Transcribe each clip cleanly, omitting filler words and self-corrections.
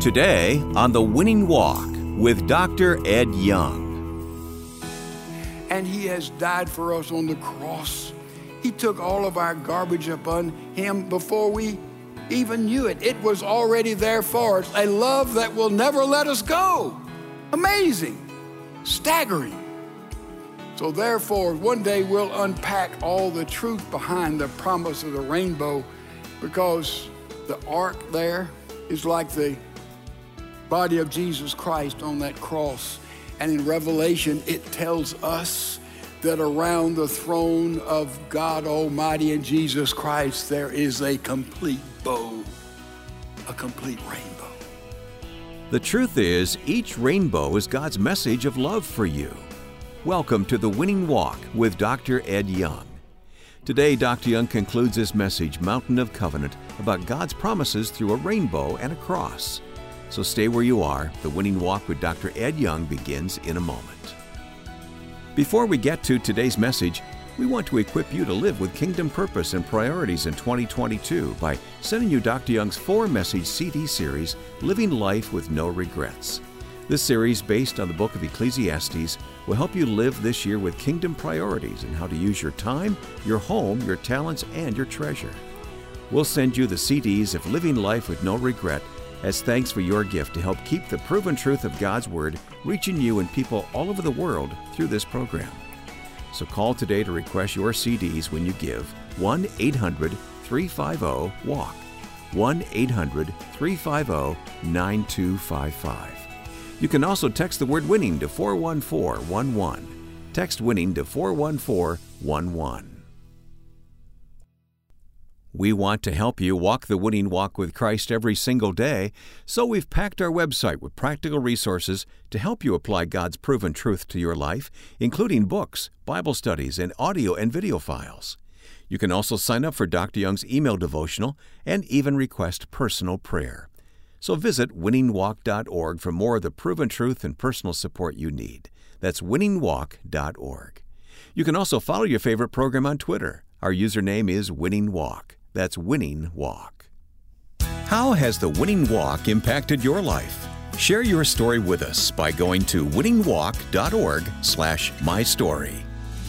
Today on The Winning Walk with Dr. Ed Young. And He has died for us on the cross. He took all of our garbage upon Him before we even knew it. It was already there for us. A love that will never let us go. Amazing. Staggering. So therefore, one day we'll unpack all the truth behind the promise of the rainbow, because the ark there is like the body of Jesus Christ on that cross. And in Revelation, it tells us that around the throne of God Almighty and Jesus Christ, there is a complete bow, a complete rainbow. The truth is, each rainbow is God's message of love for you. Welcome to The Winning Walk with Dr. Ed Young. Today, Dr. Young concludes his message, Mountain of Covenant, about God's promises through a rainbow and a cross. So stay where you are. The Winning Walk with Dr. Ed Young begins in a moment. Before we get to today's message, we want to equip you to live with kingdom purpose and priorities in 2022 by sending you Dr. Young's 4-message CD series, Living Life with No Regrets. This series, based on the book of Ecclesiastes, will help you live this year with kingdom priorities and how to use your time, your home, your talents, and your treasure. We'll send you the CDs of Living Life with No Regret as thanks for your gift to help keep the proven truth of God's Word reaching you and people all over the world through this program. So call today to request your CDs when you give 1-800-350-WALK, 1-800-350-9255. You can also text the word WINNING to 41411. Text WINNING to 41411. We want to help you walk the winning walk with Christ every single day, so we've packed our website with practical resources to help you apply God's proven truth to your life, including books, Bible studies, and audio and video files. You can also sign up for Dr. Young's email devotional and even request personal prayer. So visit winningwalk.org for more of the proven truth and personal support you need. That's winningwalk.org. You can also follow your favorite program on Twitter. Our username is Winning Walk. That's Winning Walk. How has the Winning Walk impacted your life? Share your story with us by going to winningwalk.org/mystory.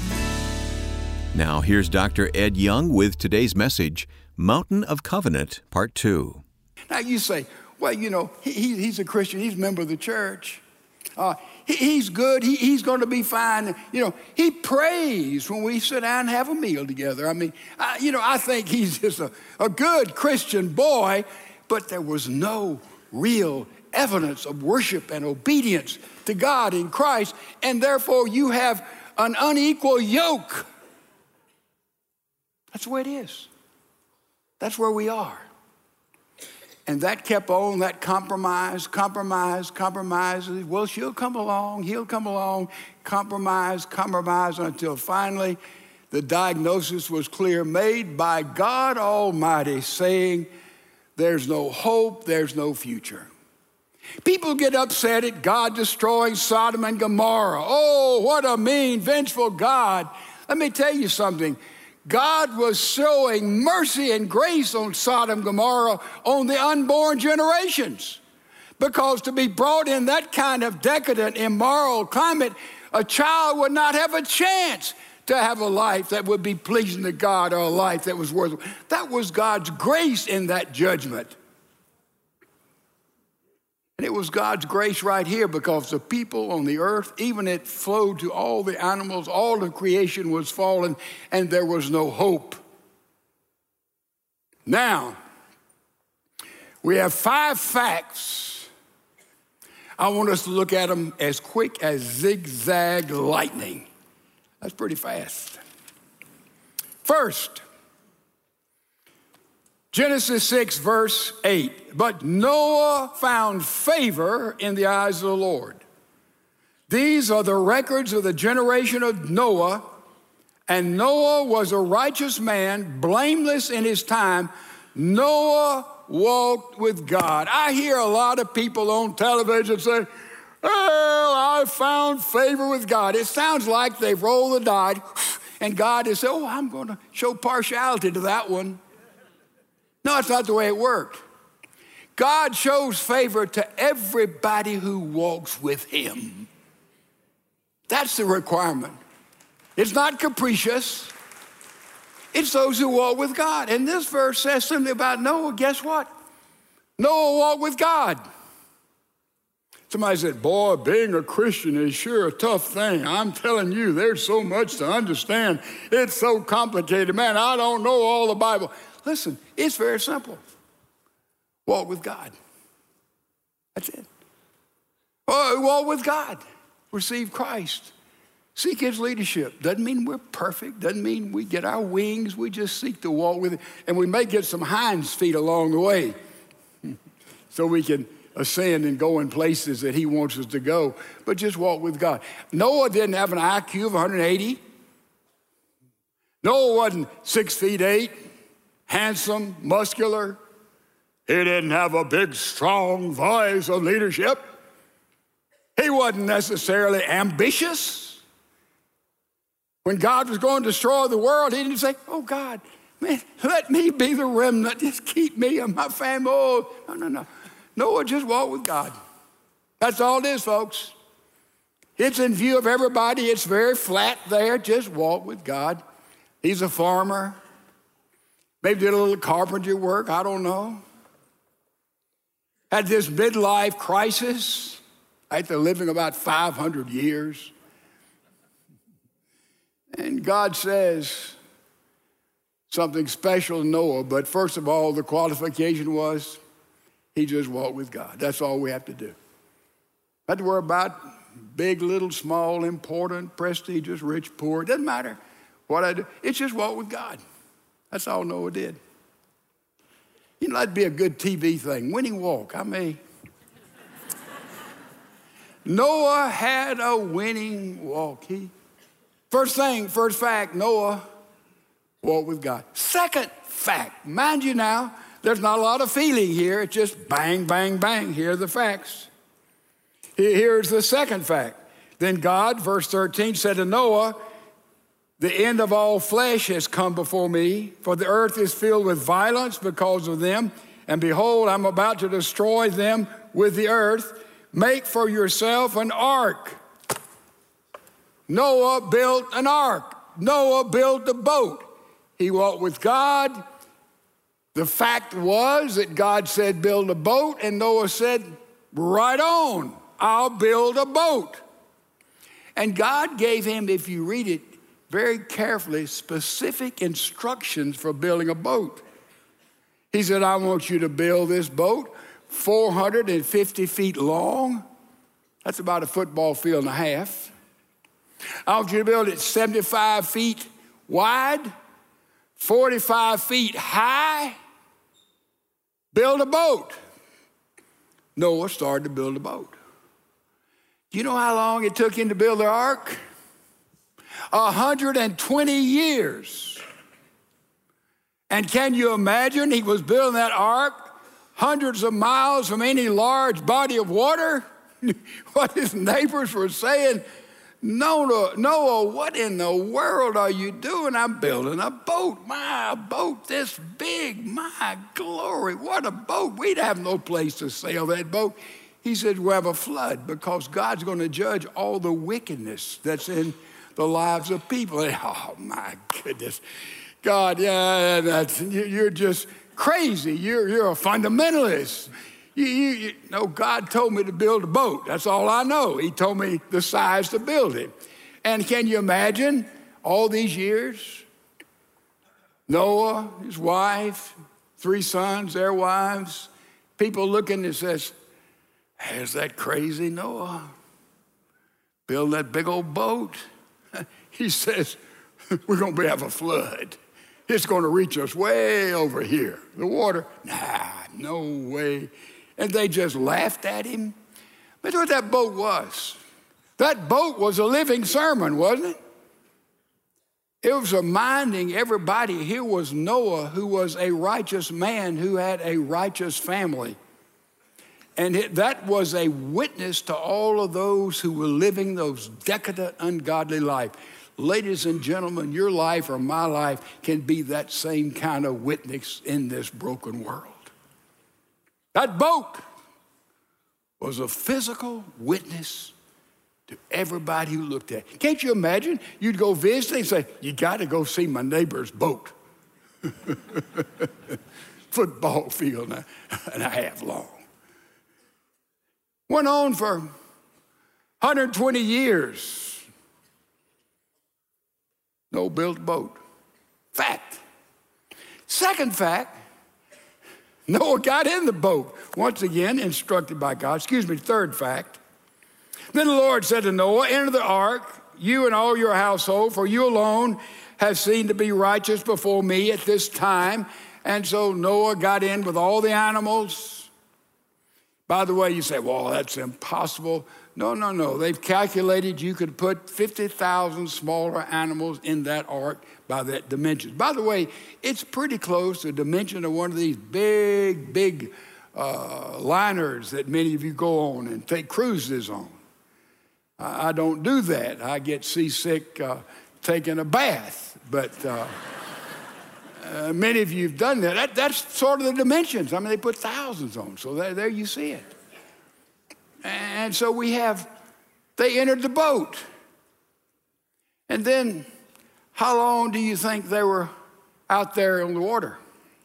Now here's Dr. Ed Young with today's message, Mountain of Covenant, Part 2. Now you say, well, you know, he's a Christian. He's a member of the church. He's good. He's going to be fine. You know, he prays when we sit down and have a meal together. I mean, I think he's just a good Christian boy, but there was no real evidence of worship and obedience to God in Christ, and therefore you have an unequal yoke. That's the way it is. That's where we are. And that kept on, that compromise. Well, she'll come along, he'll come along, compromise, until finally the diagnosis was clear, made by God Almighty, saying, there's no hope, there's no future. People get upset at God destroying Sodom and Gomorrah. Oh, what a mean, vengeful God. Let me tell you something. God was showing mercy and grace on Sodom and Gomorrah on the unborn generations. Because to be brought in that kind of decadent, immoral climate, a child would not have a chance to have a life that would be pleasing to God, or a life that was worth it. That was God's grace in that judgment. And it was God's grace right here, because the people on the earth, even it flowed to all the animals, all of creation was fallen, and there was no hope. Now, we have 5 facts. I want us to look at them as quick as zigzag lightning. That's pretty fast. First, Genesis 6, verse 8. But Noah found favor in the eyes of the Lord. These are the records of the generation of Noah. And Noah was a righteous man, blameless in his time. Noah walked with God. I hear a lot of people on television say, well, I found favor with God. It sounds like they've rolled the die, and God has said, I'm going to show partiality to that one. No, it's not the way it worked. God shows favor to everybody who walks with him. That's the requirement. It's not capricious. It's those who walk with God. And this verse says something about Noah. Guess what? Noah walked with God. Somebody said, boy, being a Christian is sure a tough thing. I'm telling you, there's so much to understand. It's so complicated. Man, I don't know all the Bible. Listen, it's very simple. Walk with God. That's it. Oh, walk with God. Receive Christ. Seek his leadership. Doesn't mean we're perfect. Doesn't mean we get our wings. We just seek to walk with him. And we may get some hinds feet along the way so we can ascend and go in places that he wants us to go. But just walk with God. Noah didn't have an IQ of 180. Noah wasn't 6'8", handsome, muscular. He didn't have a big, strong voice of leadership. He wasn't necessarily ambitious. When God was going to destroy the world, he didn't say, oh, God, man, let me be the remnant. Just keep me and my family. Oh, no. Noah just walked with God. That's all it is, folks. It's in view of everybody. It's very flat there. Just walk with God. He's a farmer. Maybe did a little carpentry work. I don't know. Had this midlife crisis after living about 500 years. And God says something special to Noah, but first of all, the qualification was he just walked with God. That's all we have to do. Not have to worry about big, little, small, important, prestigious, rich, poor. It doesn't matter what I do. It's just walk with God. That's all Noah did. You know, that'd be a good TV thing. Winning walk. Noah had a winning walk. First fact, Noah walked with God. Second fact, mind you now, there's not a lot of feeling here. It's just bang, bang, bang. Here are the facts. Here's the second fact. Then God, verse 13, said to Noah, the end of all flesh has come before me, for the earth is filled with violence because of them. And behold, I'm about to destroy them with the earth. Make for yourself an ark. Noah built an ark. Noah built a boat. He walked with God. The fact was that God said, build a boat, and Noah said, right on, I'll build a boat. And God gave him, if you read it very carefully, specific instructions for building a boat. He said, I want you to build this boat 450 feet long. That's about a football field and a half. I want you to build it 75 feet wide, 45 feet high. Build a boat. Noah started to build a boat. Do you know how long it took him to build the ark? 120 years. And can you imagine he was building that ark hundreds of miles from any large body of water? What his neighbors were saying, Noah, what in the world are you doing? I'm building a boat. My boat this big. My glory, what a boat. We'd have no place to sail that boat. He said, we'll have a flood because God's going to judge all the wickedness that's in the lives of people. And, oh, my goodness. God, you're just crazy. You're a fundamentalist. No, God told me to build a boat. That's all I know. He told me the size to build it. And can you imagine all these years? Noah, his wife, 3 sons, their wives, people looking and says, is that crazy Noah? Build that big old boat. He says, we're going to have a flood. It's going to reach us way over here. The water, no way. And they just laughed at him. But what that boat was. That boat was a living sermon, wasn't it? It was reminding everybody here was Noah, who was a righteous man who had a righteous family. And that was a witness to all of those who were living those decadent, ungodly life. Ladies and gentlemen, your life or my life can be that same kind of witness in this broken world. That boat was a physical witness to everybody who looked at it. Can't you imagine? You'd go visit and say, you got to go see my neighbor's boat. Football field and a half long. Went on for 120 years. No built boat. Fact. Second fact, Noah got in the boat, once again instructed by God. Third fact. Then the Lord said to Noah, enter the ark, you and all your household, for you alone have seen to be righteous before me at this time. And so Noah got in with all the animals. By the way, you say, well, that's impossible. No. They've calculated you could put 50,000 smaller animals in that ark by that dimension. By the way, it's pretty close to the dimension of one of these big liners that many of you go on and take cruises on. I don't do that. I get seasick taking a bath. But many of you have done that. That's sort of the dimensions. I mean, they put thousands on. So there you see it. And so they entered the boat. And then how long do you think they were out there on the water?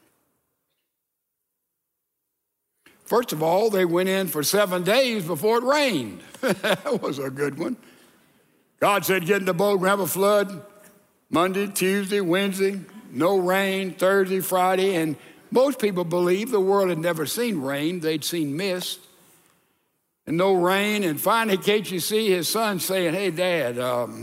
First of all, they went in for 7 days before it rained. That was a good one. God said, get in the boat, we're going to have a flood. Monday, Tuesday, Wednesday, no rain, Thursday, Friday. And most people believe the world had never seen rain. They'd seen mist and no rain. And finally, can't you see his son saying, hey, Dad,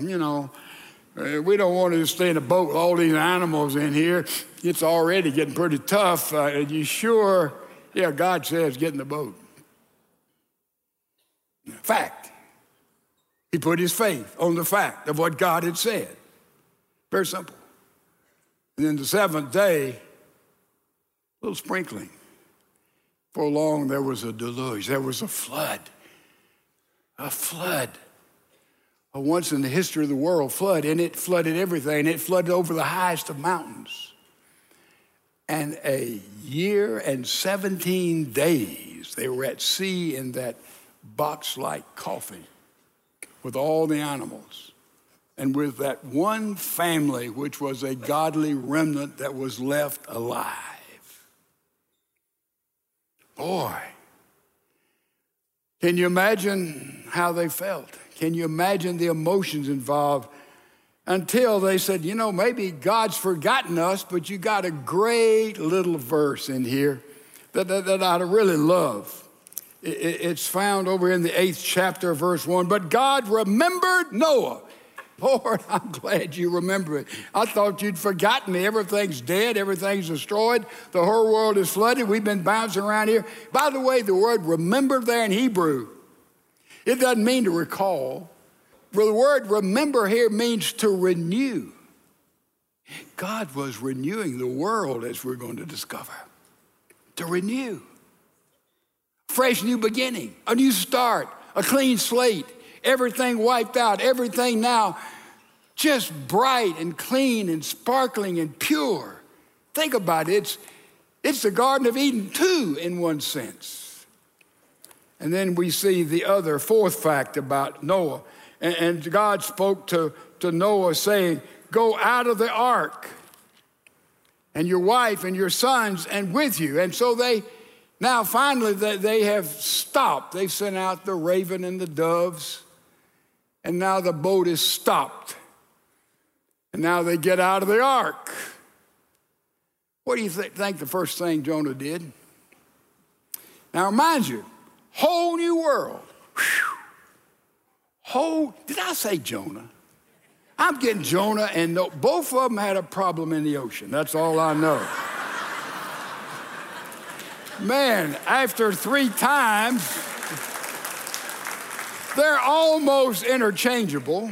we don't want to stay in a boat with all these animals in here. It's already getting pretty tough. Are you sure? Yeah, God says get in the boat. Fact. He put his faith on the fact of what God had said. Very simple. And then the seventh day, a little sprinkling. For long, there was a deluge. There was a flood. A flood. A once in the history of the world flood, and it flooded everything. It flooded over the highest of mountains. And a year and 17 days, they were at sea in that box-like coffin with all the animals and with that one family, which was a godly remnant that was left alive. Boy, can you imagine how they felt? Can you imagine the emotions involved? Until they said, maybe God's forgotten us, but you got a great little verse in here that I really love. It's found over in the 8th chapter, verse 1. But God remembered Noah. Lord, I'm glad you remember it. I thought you'd forgotten me. Everything's dead. Everything's destroyed. The whole world is flooded. We've been bouncing around here. By the way, the word remember there in Hebrew, it doesn't mean to recall. Well, the word remember here means to renew. God was renewing the world, as we're going to discover. To renew. Fresh new beginning, a new start, a clean slate, everything wiped out, everything now just bright and clean and sparkling and pure. Think about it. It's the Garden of Eden too, in one sense. And then we see the other fourth fact about Noah. And God spoke to Noah saying, go out of the ark and your wife and your sons and with you. And so now finally they have stopped. They've sent out the raven and the doves. And now the boat is stopped. And now they get out of the ark. What do you think the first thing Jonah did? Now mind you, whole new world. Did I say Jonah? I'm getting Jonah and both of them had a problem in the ocean. That's all I know. Man, after 3 times, they're almost interchangeable.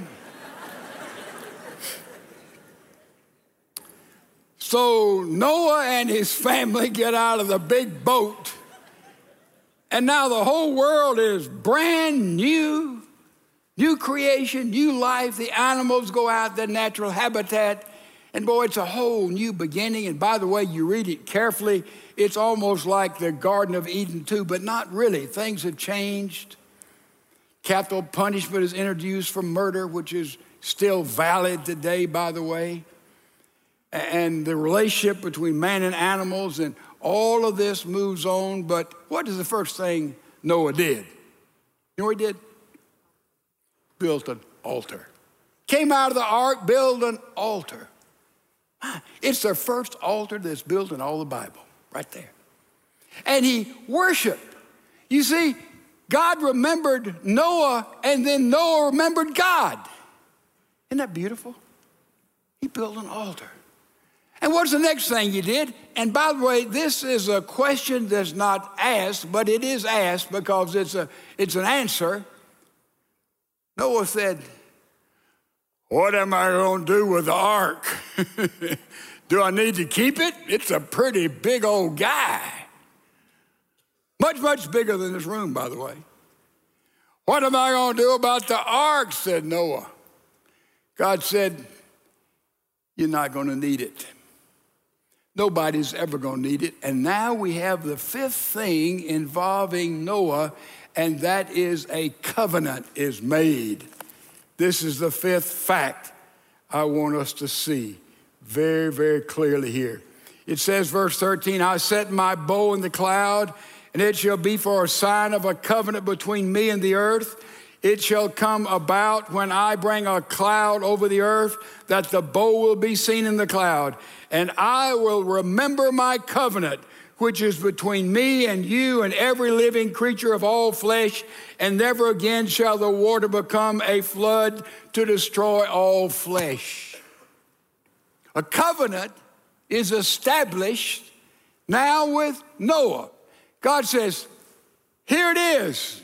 So Noah and his family get out of the big boat, and now the whole world is brand new. New creation, new life. The animals go out their natural habitat, And boy, it's a whole new beginning. And by the way, you read it carefully, it's almost like the Garden of Eden too, but not really. Things have changed. Capital punishment is introduced for murder, which is still valid today, by the way. And the relationship between man and animals and all of this moves on. But what is the first thing Noah did? You know what he did? Built an altar. Came out of the ark, built an altar. It's the first altar that's built in all the Bible, right there. And he worshiped. You see, God remembered Noah, and then Noah remembered God. Isn't that beautiful? He built an altar. And what's the next thing he did? And by the way, this is a question that's not asked, but it is asked because it's an answer. Noah said, what am I going to do with the ark? Do I need to keep it? It's a pretty big old guy. Much, much bigger than this room, by the way. What am I going to do about the ark? Said Noah. God said, you're not going to need it. Nobody's ever going to need it. And now we have the fifth thing involving Noah, and that is a covenant is made. This is the fifth fact I want us to see very, very clearly here. It says, verse 13, I set my bow in the cloud, and it shall be for a sign of a covenant between me and the earth. It shall come about when I bring a cloud over the earth that the bow will be seen in the cloud. And I will remember my covenant, which is between me and you and every living creature of all flesh, and never again shall the water become a flood to destroy all flesh. A covenant is established now with Noah. God says, here it is.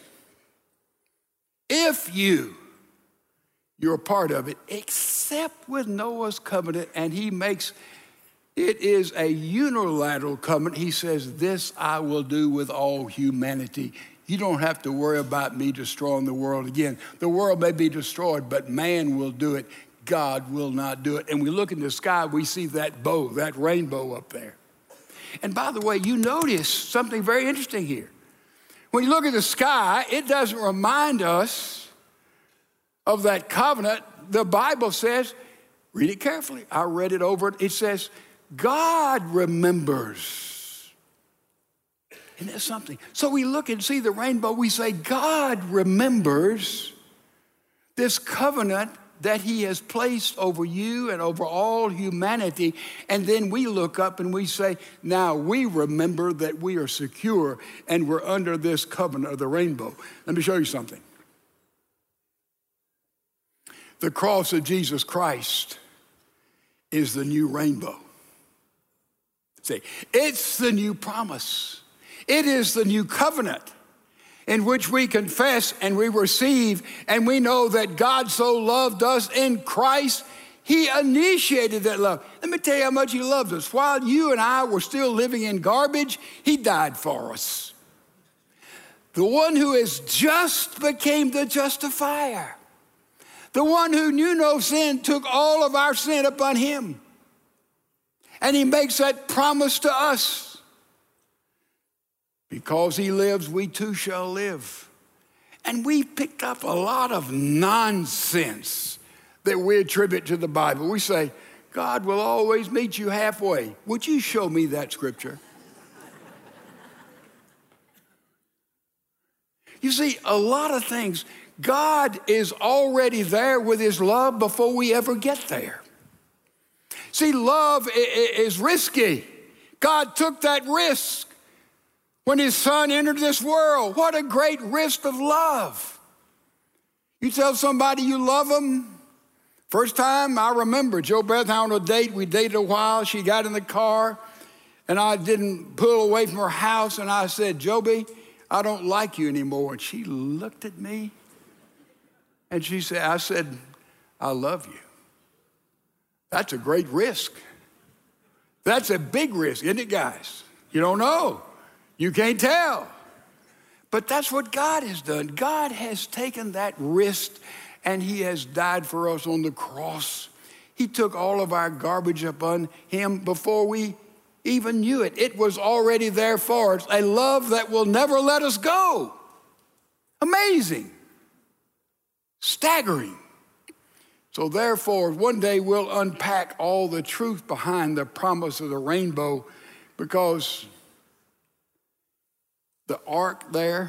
If you're a part of it, except with Noah's covenant, and he makes, it is a unilateral covenant. He says, this I will do with all humanity. You don't have to worry about me destroying the world again. The world may be destroyed, but man will do it. God will not do it. And we look in the sky, we see that bow, that rainbow up there. And by the way, you notice something very interesting here. When you look at the sky, it doesn't remind us of that covenant. The Bible says, read it carefully. I read it over. It says, God remembers. Isn't that something? So we look and see the rainbow. We say, God remembers this covenant that he has placed over you and over all humanity. And then we look up and we say, now we remember that we are secure and we're under this covenant of the rainbow. Let me show you something. The cross of Jesus Christ is the new rainbow. See, it's the new promise. It is the new covenant in which we confess and we receive, and we know that God so loved us in Christ, he initiated that love. Let me tell you how much he loved us. While you and I were still living in garbage, he died for us. The one who is just became the justifier. The one who knew no sin took all of our sin upon him. And he makes that promise to us. Because he lives, we too shall live. And we picked up a lot of nonsense that we attribute to the Bible. We say, God will always meet you halfway. Would you show me that scripture? You see, a lot of things, God is already there with his love before we ever get there. See, love is risky. God took that risk when his son entered this world. What a great risk of love. You tell somebody you love them. First time I remember, Joe Beth and I on a date. We dated a while. She got in the car, and I didn't pull away from her house, and I said, Joby, I don't like you anymore. And she looked at me, and I said, I love you. That's a great risk. That's a big risk, isn't it, guys? You don't know. You can't tell. But that's what God has done. God has taken that risk, and he has died for us on the cross. He took all of our garbage upon him before we even knew it. It was already there for us, a love that will never let us go. Amazing. Staggering. So therefore, one day we'll unpack all the truth behind the promise of the rainbow, because the ark there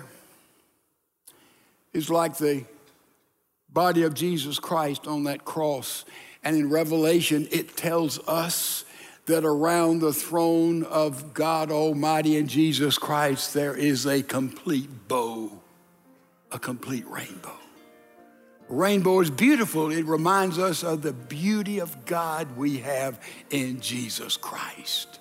is like the body of Jesus Christ on that cross. And in Revelation, it tells us that around the throne of God Almighty and Jesus Christ, there is a complete bow, a complete rainbow. Rainbow is beautiful. It reminds us of the beauty of God we have in Jesus Christ.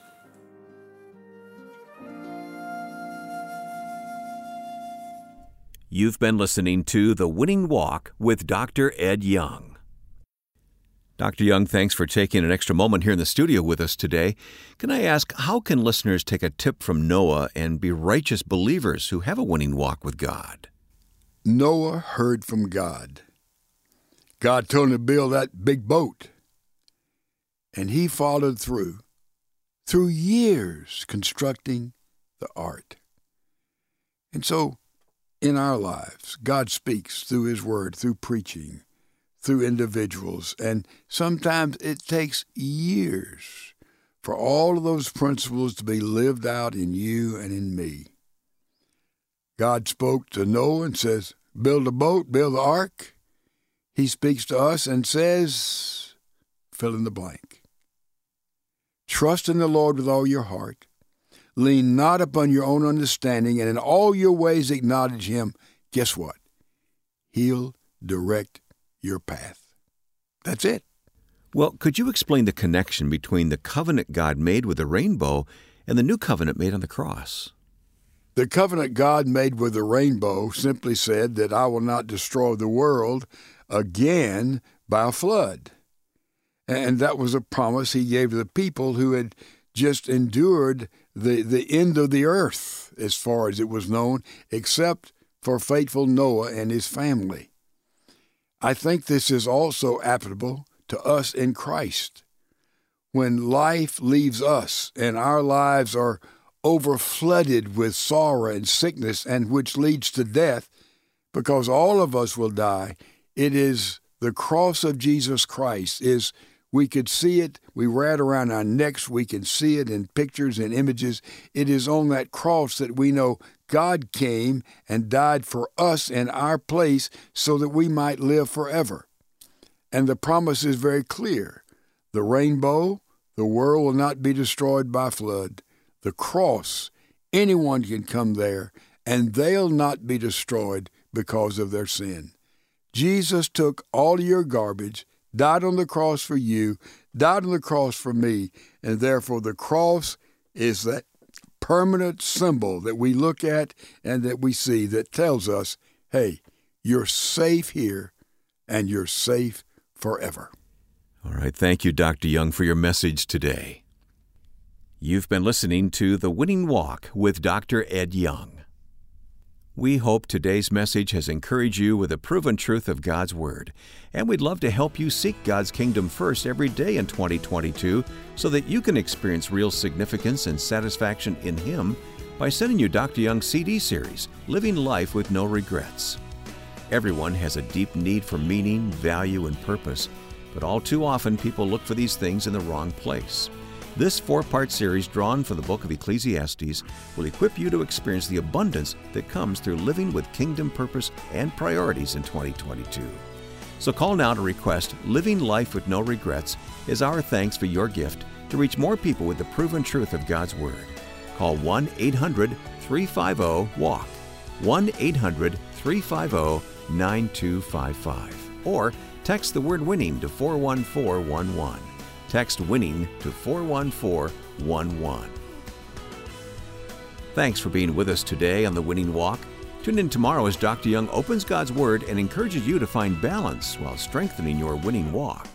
You've been listening to The Winning Walk with Dr. Ed Young. Dr. Young, thanks for taking an extra moment here in the studio with us today. Can I ask, how can listeners take a tip from Noah and be righteous believers who have a winning walk with God? Noah heard from God. God told him to build that big boat, and he followed through years constructing the ark. And so, in our lives, God speaks through His Word, through preaching, through individuals, and sometimes it takes years for all of those principles to be lived out in you and in me. God spoke to Noah and says, build a boat, build the ark. He speaks to us and says, fill in the blank. Trust in the Lord with all your heart. Lean not upon your own understanding, and in all your ways acknowledge Him. Guess what? He'll direct your path. That's it. Well, could you explain the connection between the covenant God made with the rainbow and the new covenant made on the cross? The covenant God made with the rainbow simply said that I will not destroy the world again by a flood. And that was a promise He gave to the people who had just endured the end of the earth, as far as it was known, except for faithful Noah and his family. I think this is also applicable to us in Christ. When life leaves us and our lives are overflooded with sorrow and sickness, and which leads to death, because all of us will die, it is the cross of Jesus Christ. We could see it, we wear it around our necks, we can see it in pictures and images. It is on that cross that we know God came and died for us in our place so that we might live forever. And the promise is very clear. The rainbow, the world will not be destroyed by flood. The cross, anyone can come there, and they'll not be destroyed because of their sin. Jesus took all your garbage, died on the cross for you, died on the cross for me, and therefore the cross is that permanent symbol that we look at and that we see that tells us, hey, you're safe here and you're safe forever. All right, thank you, Dr. Young, for your message today. You've been listening to The Winning Walk with Dr. Ed Young. We hope today's message has encouraged you with the proven truth of God's Word, and we'd love to help you seek God's kingdom first every day in 2022 so that you can experience real significance and satisfaction in Him by sending you Dr. Young's CD series, Living Life with No Regrets. Everyone has a deep need for meaning, value, and purpose, but all too often people look for these things in the wrong place. This 4-part series, drawn from the book of Ecclesiastes, will equip you to experience the abundance that comes through living with kingdom purpose and priorities in 2022. So call now to request Living Life with No Regrets as our thanks for your gift to reach more people with the proven truth of God's Word. Call 1-800-350-WALK, 1-800-350-9255, or text the word WINNING to 41411. Text WINNING to 41411. Thanks for being with us today on The Winning Walk. Tune in tomorrow as Dr. Young opens God's Word and encourages you to find balance while strengthening your winning walk.